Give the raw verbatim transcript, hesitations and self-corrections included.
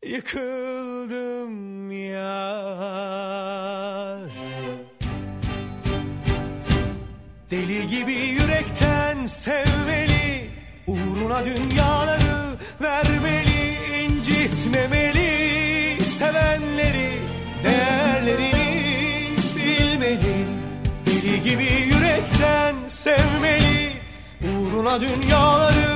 yıkıldım yar. Deli gibi yürekten sevmeli, uğruna dünyaları vermeli, incitmemeli, sevenleri değerlerini bilmeli. Deli gibi yürekten sevmeli, uğruna dünyaları